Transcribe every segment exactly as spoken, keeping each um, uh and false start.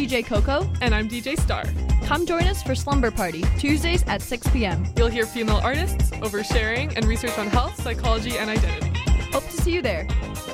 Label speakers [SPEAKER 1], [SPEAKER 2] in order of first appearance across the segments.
[SPEAKER 1] D J Coco.
[SPEAKER 2] And I'm D J Star.
[SPEAKER 1] Come join us for Slumber Party, Tuesdays at six p.m.
[SPEAKER 2] You'll hear female artists, oversharing, and research on health, psychology, and identity.
[SPEAKER 1] Hope to see you there.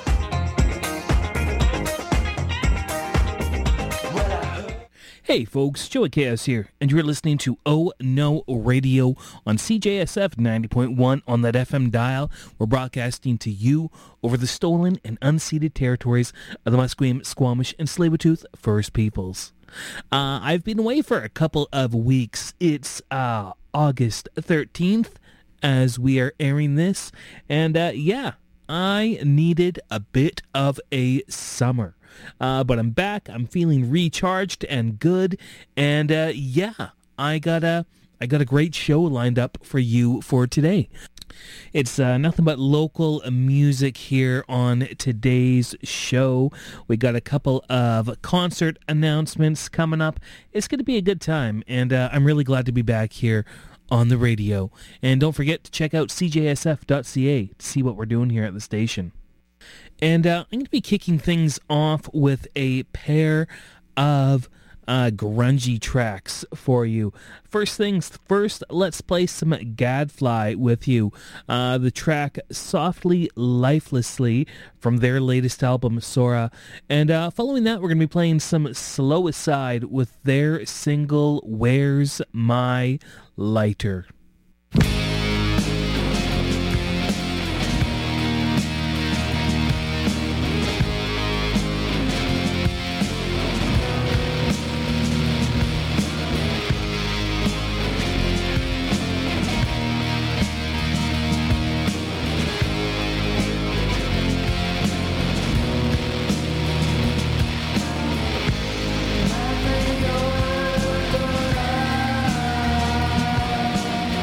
[SPEAKER 3] Hey folks, Joey Chaos here, and you're listening to Oh No Radio on C J S F ninety point one on that F M dial. We're broadcasting to you over the stolen and unceded territories of the Musqueam, Squamish, and Tsleil-Waututh First Peoples. Uh, I've been away for a couple of weeks. It's uh, August thirteenth as we are airing this, and uh, yeah, I needed a bit of a summer. Uh, but I'm back. I'm feeling recharged and good. And uh, yeah, I got a I got a great show lined up for you for today. It's uh, nothing but local music here on today's show. We got a couple of concert announcements coming up. It's going to be a good time, and uh, I'm really glad to be back here on the radio. And don't forget to check out C J S F dot C A to see what we're doing here at the station. And uh, I'm going to be kicking things off with a pair of uh, grungy tracks for you. First things first, let's play some Gadfly with you. Uh, the track Softly Lifelessly from their latest album, Sora. And uh, following that, we're going to be playing some Slow Aside with their single, Where's My Lighter?
[SPEAKER 4] Thank you.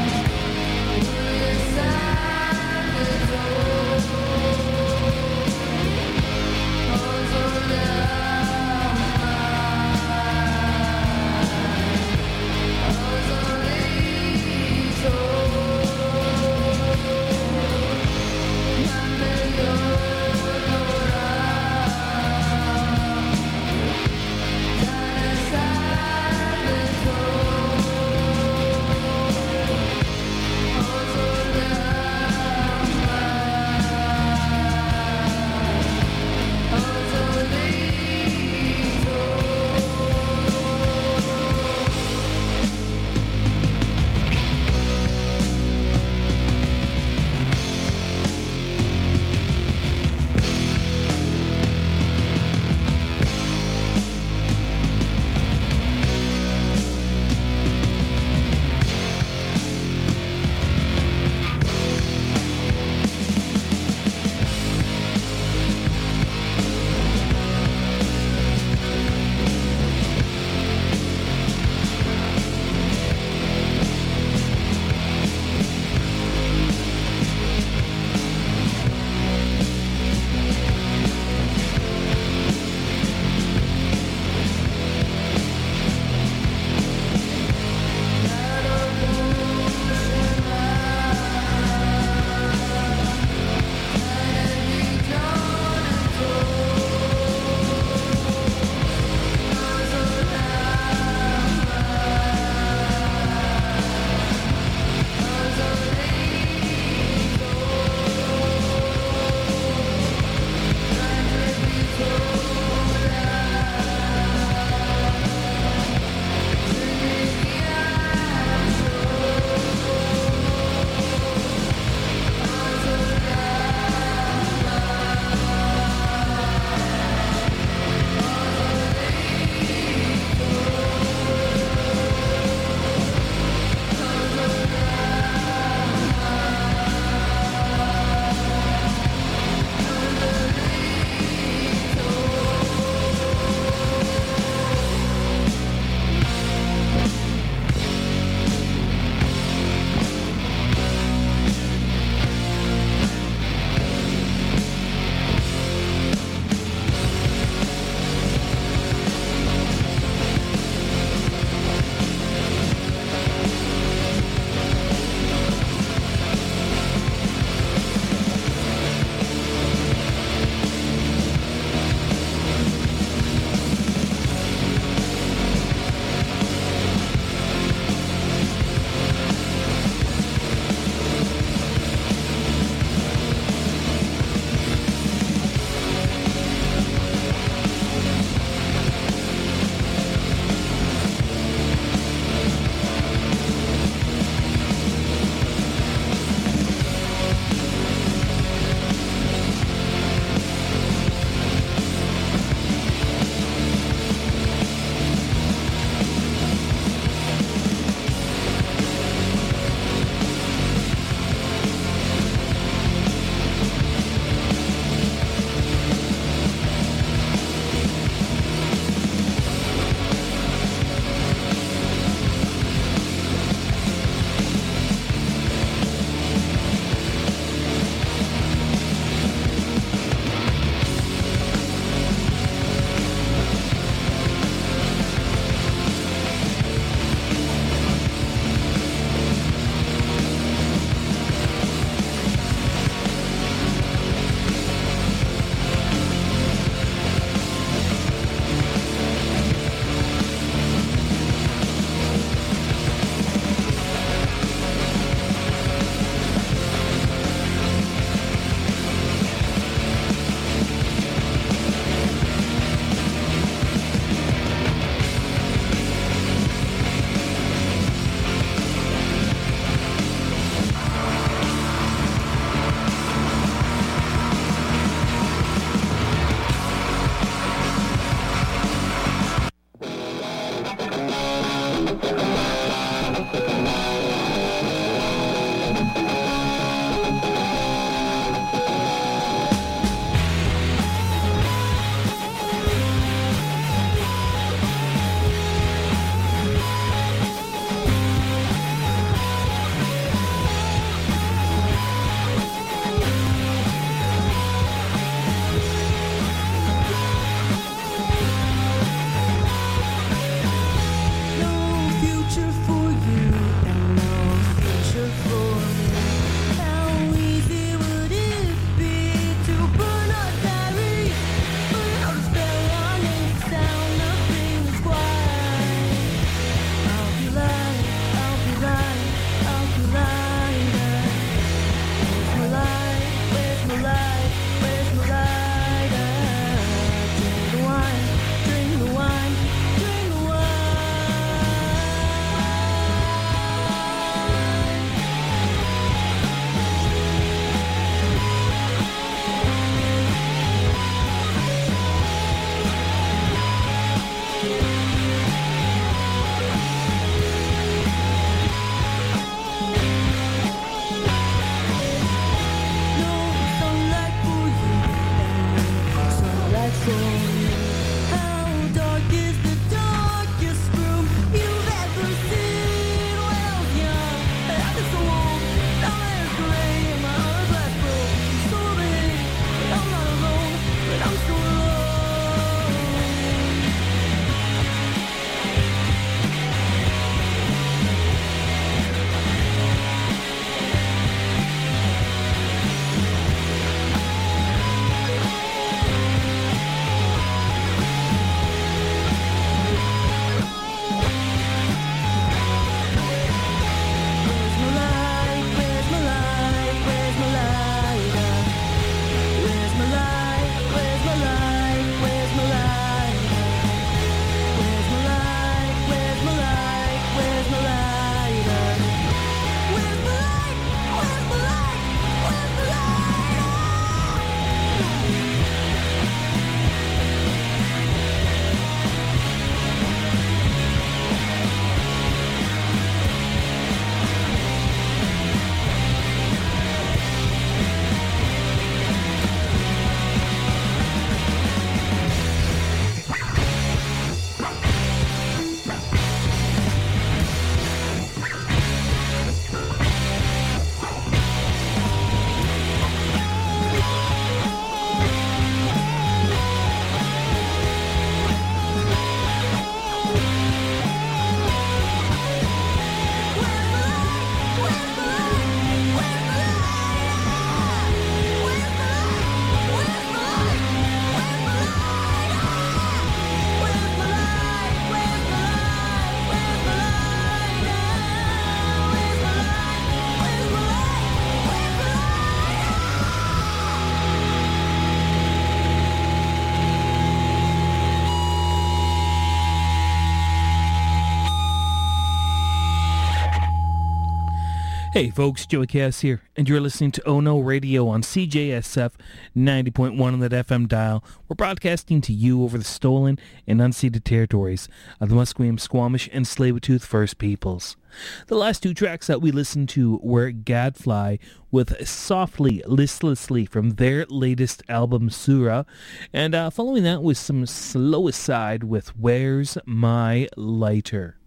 [SPEAKER 3] Hey folks, Joey Cass here, and you're listening to Oh No Radio on C J S F ninety point one on that F M dial. We're broadcasting to you over the stolen and unceded territories of the Musqueam, Squamish, and Tsleil-Waututh First Peoples. The last two tracks that we listened to were Gadfly with Softly, Listlessly from their latest album, Surah, and uh, following that was some Slow Aside with Where's My Lighter.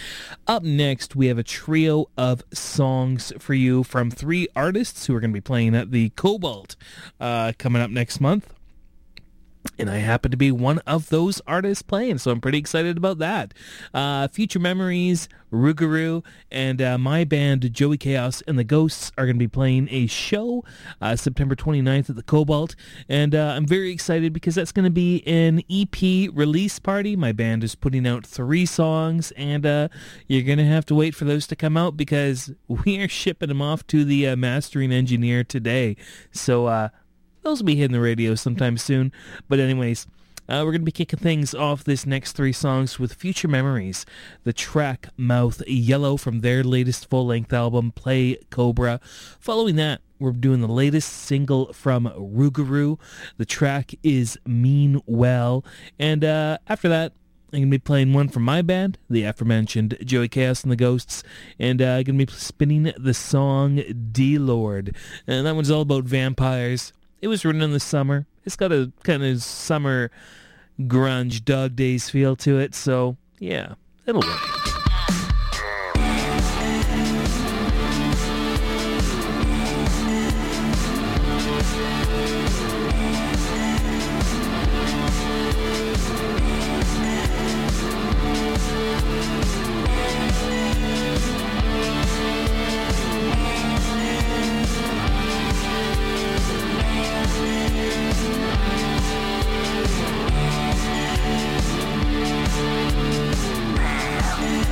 [SPEAKER 3] Up next, we have a trio of songs for you from three artists who are going to be playing at the Cobalt uh, coming up next month. And I happen to be one of those artists playing, so I'm pretty excited about that. Uh, Future Memories, Rougarou, and uh, my band, Joey Chaos and the Ghosts, are going to be playing a show uh, September twenty-ninth at the Cobalt. And uh, I'm very excited because that's going to be an E P release party. My band is putting out three songs, and uh, you're going to have to wait for those to come out because we are shipping them off to the uh, mastering engineer today. So, uh, those will be hitting the radio sometime soon. But anyways, uh, we're going to be kicking things off this next three songs with Future Memories, the track Mouth Yellow from their latest full-length album, Play Cobra. Following that, we're doing the latest single from Rougarou. The track is Mean Well. And uh, after that, I'm going to be playing one from my band, the aforementioned Joey Chaos and the Ghosts, and uh, I'm going to be spinning the song D-Lord. And that one's all about vampires. It was written in the summer. It's got a kind of summer grunge Dog Days feel to it, so yeah, it'll work.
[SPEAKER 4] Yeah.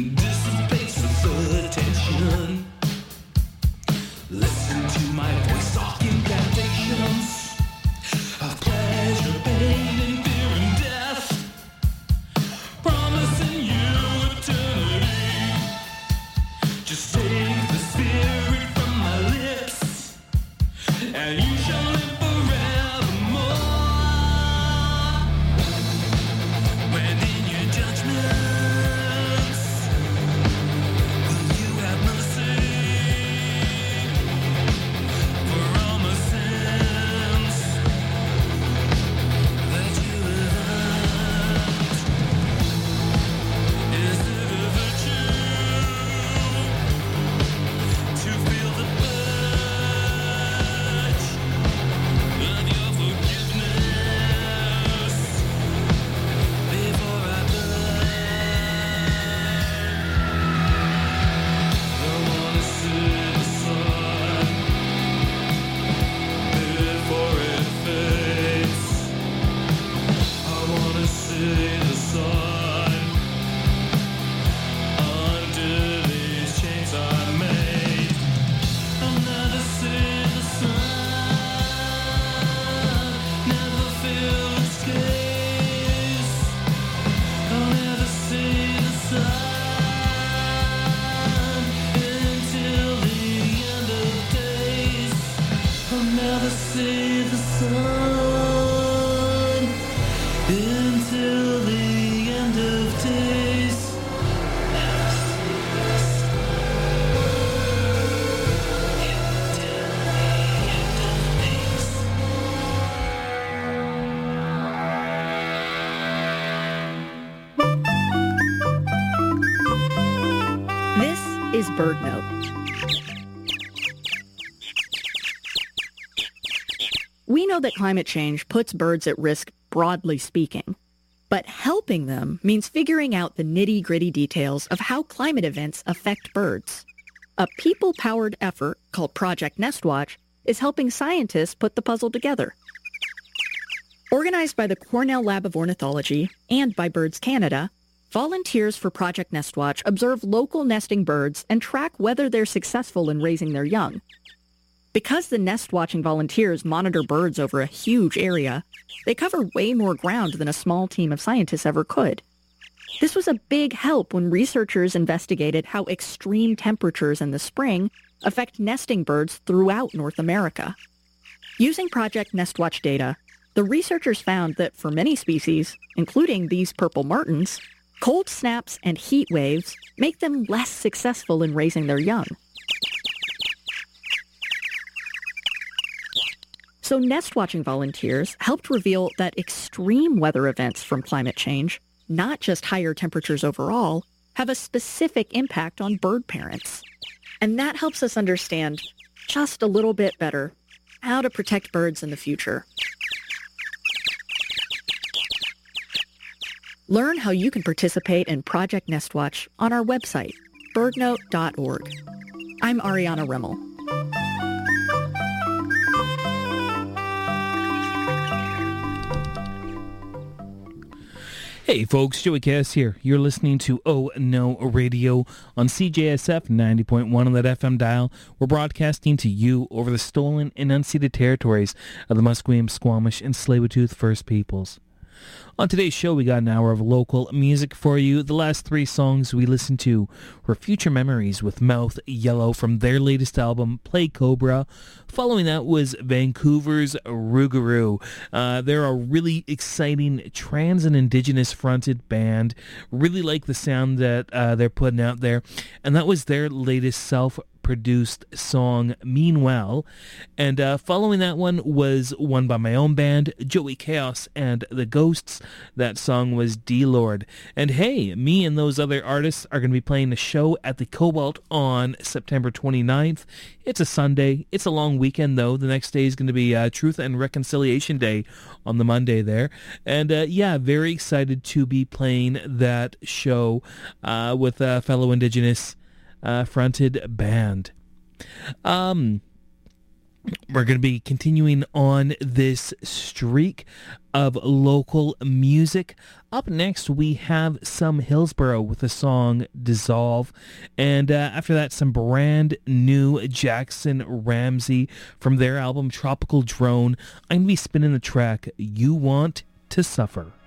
[SPEAKER 4] dissipates the attention. Listen to my voice talk incantations of pleasure, pain, and fear and death, promising you eternity. Just take the spirit from my lips, and you shall live forevermore. When in your judgments, will you have mercy for all my sins that you have earned? Is it a virtue to feel the urge of your forgiveness before I burn? I wanna see the sun before it fades. I wanna see the sun under these chains I made. I'll never see the sun, never feel its gaze. I'll never see the sun until the end of days. I'll never see the sun until the end of days. Never see the sun until the end of days.
[SPEAKER 5] This is Bird Note. We know that climate change puts birds at risk, broadly speaking. But helping them means figuring out the nitty-gritty details of how climate events affect birds. A people-powered effort called Project Nestwatch is helping scientists put the puzzle together. Organized by the Cornell Lab of Ornithology and by Birds Canada, volunteers for Project Nestwatch observe local nesting birds and track whether they're successful in raising their young. Because the nest-watching volunteers monitor birds over a huge area, they cover way more ground than a small team of scientists ever could. This was a big help when researchers investigated how extreme temperatures in the spring affect nesting birds throughout North America. Using Project Nestwatch data, the researchers found that for many species, including these purple martins, cold snaps and heat waves make them less successful in raising their young. So nest-watching volunteers helped reveal that extreme weather events from climate change, not just higher temperatures overall, have a specific impact on bird parents. And that helps us understand just a little bit better how to protect birds in the future. Learn how you can participate in Project Nestwatch on our website, bird note dot org. I'm Ariana Rimmel.
[SPEAKER 3] Hey folks, Joey Cass here. You're listening to Oh No Radio on C J S F ninety point one on that F M dial. We're broadcasting to you over the stolen and unceded territories of the Musqueam, Squamish, and Tsleil-Waututh First Peoples. On today's show, we got an hour of local music for you. The last three songs we listened to were Future Memories with Mouth Yellow from their latest album, Play Cobra. Following that was Vancouver's Rougarou. Uh, they're a really exciting trans and indigenous fronted band. Really like the sound that uh, they're putting out there. And that was their latest self produced song Meanwhile, and uh, following that one was one by my own band, Joey Chaos and the Ghosts. That song was D-Lord. And hey, me and those other artists are going to be playing a show at the Cobalt on September twenty-ninth. It's a Sunday. It's a long weekend though. The next day is going to be uh, Truth and Reconciliation Day on the Monday there. And uh, yeah, very excited to be playing that show uh, with a fellow Indigenous Uh, fronted band. Um, We're going to be continuing on this streak of local music. Up next, we have some Hillsborough with the song Dissolve. And uh, after that, some brand new Jackson Ramsey from their album Tropical Drone. I'm going to be spinning the track You Want to Suffer.